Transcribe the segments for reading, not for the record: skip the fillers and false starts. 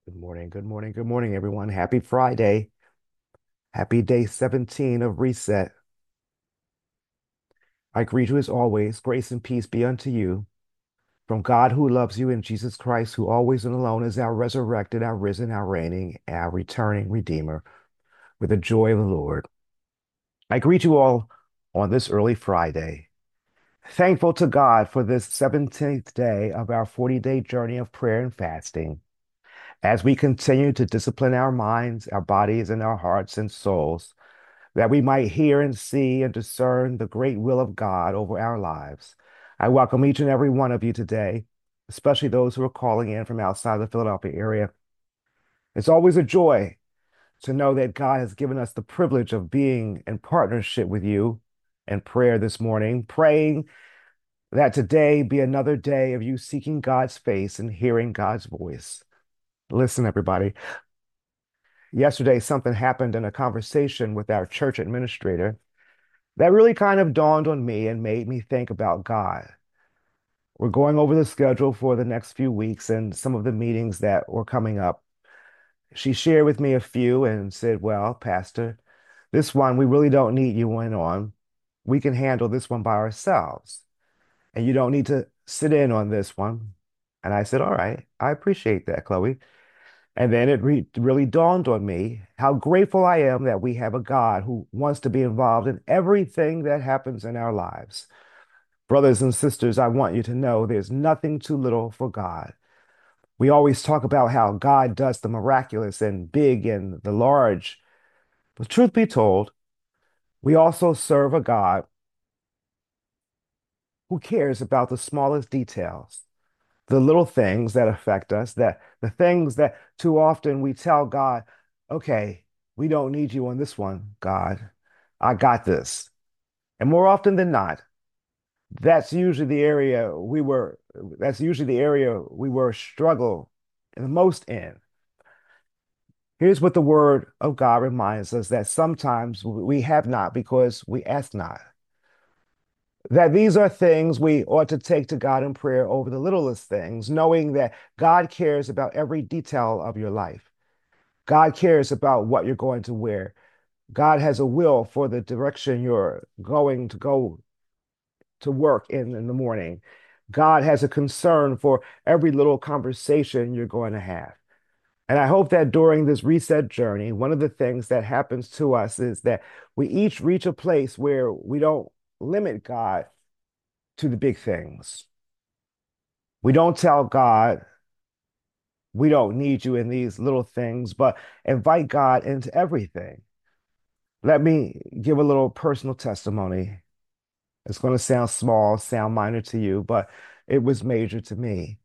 Good morning, good morning, good morning, everyone. Happy Friday. Happy day 17 of Reset. I greet you as always. Grace and peace be unto you from God who loves you and Jesus Christ, who always and alone is our resurrected, our risen, our reigning, our returning Redeemer with the joy of the Lord. I greet you all on this early Friday. Thankful to God for this 17th day of our 40-day journey of prayer and fasting. As we continue to discipline our minds, our bodies, and our hearts and souls, that we might hear and see and discern the great will of God over our lives. I welcome each and every one of you today, especially those who are calling in from outside the Philadelphia area. It's always a joy to know that God has given us the privilege of being in partnership with you in prayer this morning, praying that today be another day of you seeking God's face and hearing God's voice. Listen, everybody. Yesterday, something happened in a conversation with our church administrator that really kind of dawned on me and made me think about God. We're going over the schedule for the next few weeks and some of the meetings that were coming up. She shared with me a few and said, "Well, Pastor, this one we really don't need you in on. We can handle this one by ourselves, and you don't need to sit in on this one." And I said, "All right, I appreciate that, Chloe." And then it really dawned on me how grateful I am that we have a God who wants to be involved in everything that happens in our lives. Brothers and sisters, I want you to know there's nothing too little for God. We always talk about how God does the miraculous and big and the large. But truth be told, we also serve a God who cares about the smallest details, the little things that affect us, that the things that too often we tell God, okay, we don't need you on this one, God. I got this. And more often than not, that's usually the area we were struggle the most in. Here's what the word of God reminds us that sometimes we have not because we ask not. That these are things we ought to take to God in prayer over the littlest things, knowing that God cares about every detail of your life. God cares about what you're going to wear. God has a will for the direction you're going to go to work in the morning. God has a concern for every little conversation you're going to have. And I hope that during this reset journey, one of the things that happens to us is that we each reach a place where we don't limit God to the big things. We don't tell God, we don't need you in these little things, but invite God into everything. Let me give a little personal testimony. It's going to sound small, sound minor to you, but it was major to me.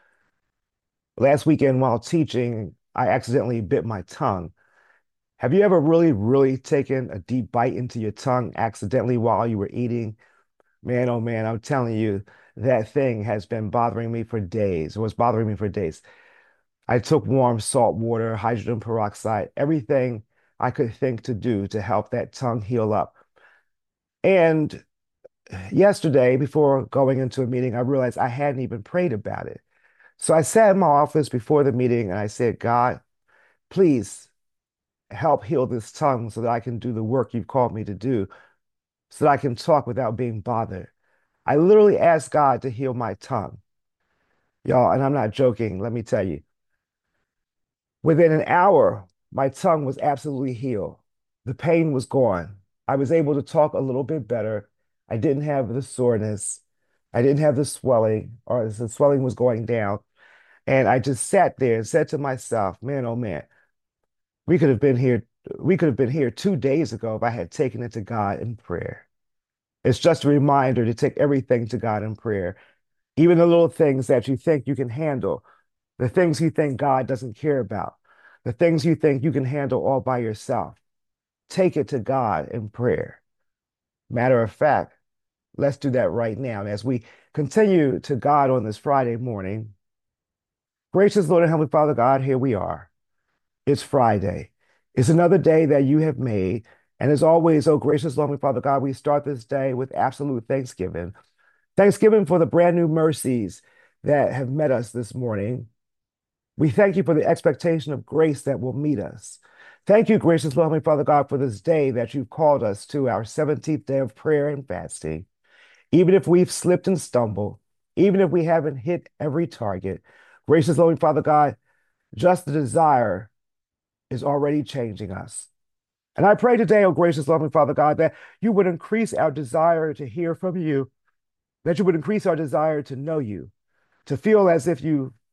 Last weekend while teaching, I accidentally bit my tongue. Have you ever really, really taken a deep bite into your tongue accidentally while you were eating? Man, oh man, I'm telling you, that thing has been bothering me for days. It was bothering me for days. I took warm salt water, hydrogen peroxide, everything I could think to do to help that tongue heal up. And yesterday, before going into a meeting, I realized I hadn't even prayed about it. So I sat in my office before the meeting and I said, God, please help heal this tongue so that I can do the work you've called me to do, so that I can talk without being bothered. I literally asked God to heal my tongue. Y'all, and I'm not joking, let me tell you. Within an hour, my tongue was absolutely healed. The pain was gone. I was able to talk a little bit better. I didn't have the soreness. I didn't have the swelling, or the swelling was going down. And I just sat there and said to myself, man, oh man, we could have been here, we could have been here 2 days ago if I had taken it to God in prayer. It's just a reminder to take everything to God in prayer, even the little things that you think you can handle, the things you think God doesn't care about, the things you think you can handle all by yourself. Take it to God in prayer. Matter of fact, let's do that right now. And as we continue to God on this Friday morning, gracious Lord and Heavenly Father God, here we are. It's Friday. It's another day that you have made. And as always, oh gracious Lord and Father God, we start this day with absolute thanksgiving. Thanksgiving for the brand new mercies that have met us this morning. We thank you for the expectation of grace that will meet us. Thank you, gracious, loving Father God, for this day that you've called us to, our 17th day of prayer and fasting. Even if we've slipped and stumbled, even if we haven't hit every target, gracious, loving Father God, just the desire is already changing us. And I pray today, oh gracious, loving Father God, that you would increase our desire to hear from you, that you would increase our desire to know you, to feel as if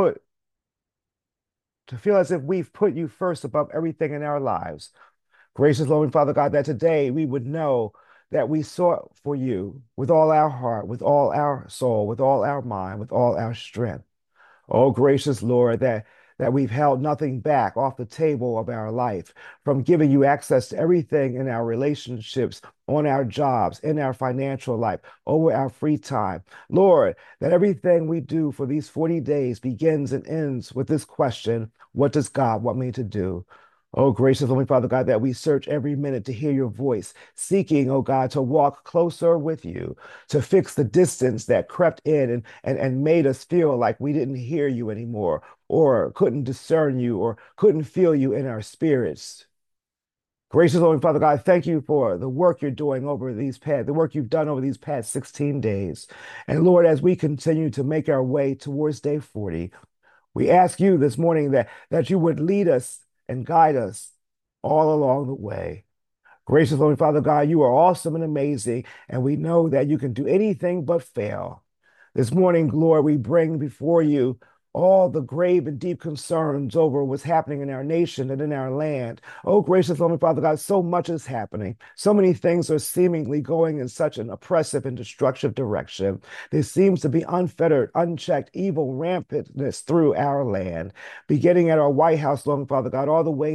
to feel as if we've put you first above everything in our lives. Gracious, loving Father God, that today we would know that we sought for you with all our heart, with all our soul, with all our mind, with all our strength. Oh, gracious Lord, that we've held nothing back off the table of our life from giving you access to everything in our relationships, on our jobs, in our financial life, over our free time. Lord, that everything we do for these 40 days begins and ends with this question: what does God want me to do? Oh, gracious Holy Father God, that we search every minute to hear your voice, seeking, oh God, to walk closer with you, to fix the distance that crept in and made us feel like we didn't hear you anymore, or couldn't discern you, or couldn't feel you in our spirits. Gracious Holy Father God, thank you for the work you're doing the work you've done over these past 16 days. And Lord, as we continue to make our way towards day 40, we ask you this morning that you would lead us and guide us all along the way. Gracious Lord Father God, you are awesome and amazing, and we know that you can do anything but fail. This morning, Lord, we bring before you all the grave and deep concerns over what's happening in our nation and in our land. Oh, gracious Lord Father God, so much is happening. So many things are seemingly going in such an oppressive and destructive direction. There seems to be unfettered, unchecked, evil rampantness through our land, beginning at our White House, Lord Father God,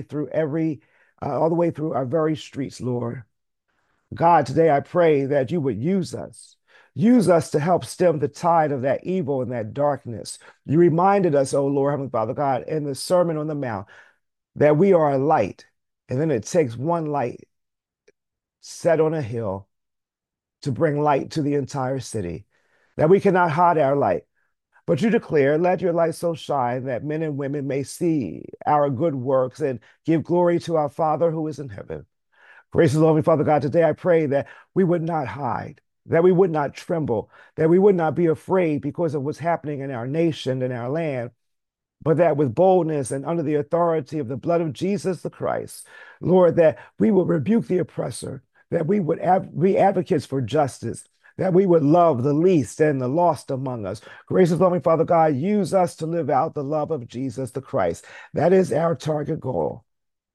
all the way through our very streets, Lord. God, today I pray that you would use us. Use us to help stem the tide of that evil and that darkness. You reminded us, oh Lord, Heavenly Father God, in the Sermon on the Mount, that we are a light. And then it takes one light set on a hill to bring light to the entire city, that we cannot hide our light. But you declare, let your light so shine that men and women may see our good works and give glory to our Father who is in heaven. Gracious Loving Father God, today I pray that we would not hide, that we would not tremble, that we would not be afraid because of what's happening in our nation and our land, but that with boldness and under the authority of the blood of Jesus the Christ, Lord, that we will rebuke the oppressor, that we would be advocates for justice, that we would love the least and the lost among us. Gracious loving Father God, use us to live out the love of Jesus the Christ. That is our target goal,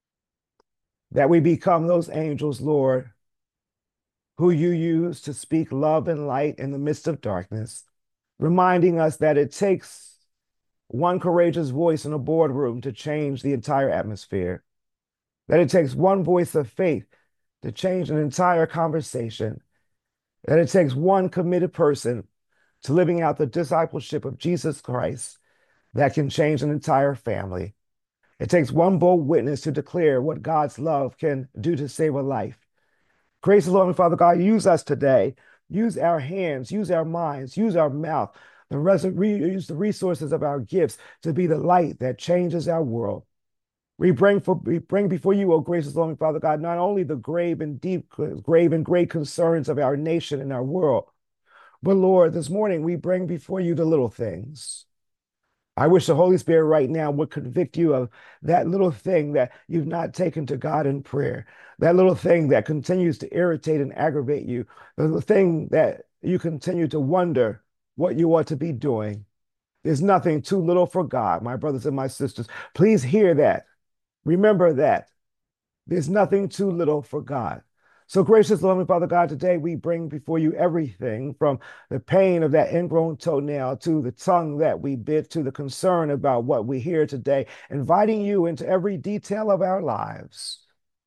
that we become those angels, Lord, who you use to speak love and light in the midst of darkness, reminding us that it takes one courageous voice in a boardroom to change the entire atmosphere, that it takes one voice of faith to change an entire conversation, that it takes one committed person to living out the discipleship of Jesus Christ that can change an entire family. It takes one bold witness to declare what God's love can do to save a life. Gracious Lord and Father God, use us today. Use our hands, use our minds, use our mouth, use the resources of our gifts to be the light that changes our world. We bring before you, O gracious Lord and Father God, not only the grave and great concerns of our nation and our world, but Lord, this morning we bring before you the little things. I wish the Holy Spirit right now would convict you of that little thing that you've not taken to God in prayer, that little thing that continues to irritate and aggravate you, the little thing that you continue to wonder what you ought to be doing. There's nothing too little for God, my brothers and my sisters. Please hear that. Remember that. There's nothing too little for God. So, gracious Lord and Father God, today we bring before you everything from the pain of that ingrown toenail to the tongue that we bit to the concern about what we hear today, inviting you into every detail of our lives,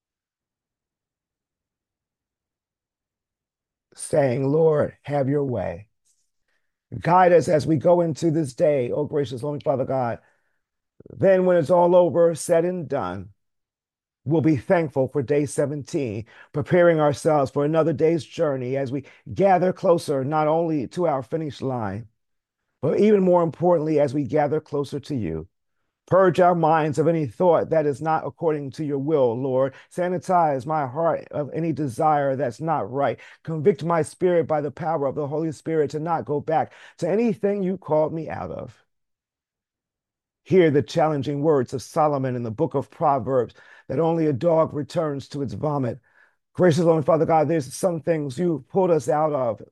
saying, Lord, have your way. Guide us as we go into this day, oh gracious Lord and Father God. Then, when it's all over, said and done, we'll be thankful for day 17, preparing ourselves for another day's journey as we gather closer not only to our finish line, but even more importantly, as we gather closer to you. Purge our minds of any thought that is not according to your will, Lord. Sanitize my heart of any desire that's not right. Convict my spirit by the power of the Holy Spirit to not go back to anything you called me out of. Hear the challenging words of Solomon in the book of Proverbs that only a dog returns to its vomit. Gracious Lord and Father God, there's some things you pulled us out of.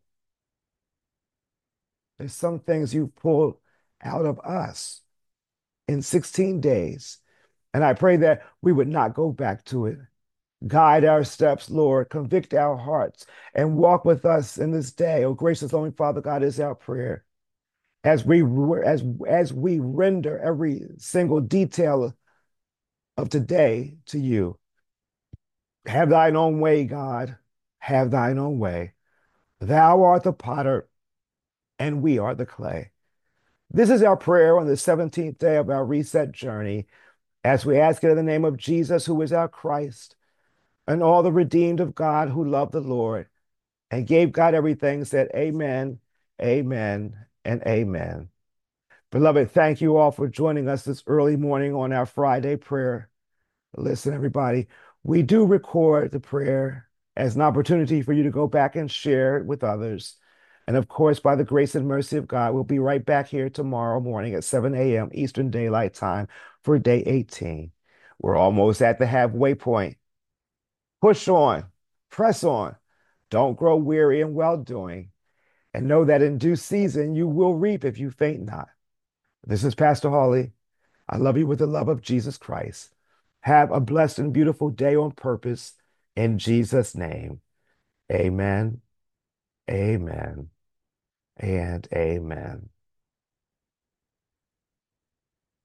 There's some things you pulled out of us in 16 days. And I pray that we would not go back to it. Guide our steps, Lord. Convict our hearts and walk with us in this day. Oh, gracious, loving Father God, is our prayer. As we render every single detail of today to you. Have thine own way, God. Have thine own way. Thou art the potter, and we are the clay. This is our prayer on the 17th day of our reset journey, as we ask it in the name of Jesus, who is our Christ, and all the redeemed of God who love the Lord and gave God everything, said, Amen, amen, and amen. Beloved, thank you all for joining us this early morning on our Friday prayer. Listen, everybody, we do record the prayer as an opportunity for you to go back and share it with others. And of course, by the grace and mercy of God, we'll be right back here tomorrow morning at 7 a.m. Eastern Daylight Time for day 18. We're almost at the halfway point. Push on, press on. Don't grow weary in well doing, and know that in due season you will reap if you faint not. This is Pastor Hawley. I love you with the love of Jesus Christ. Have a blessed and beautiful day on purpose in Jesus' name. Amen, amen, and amen.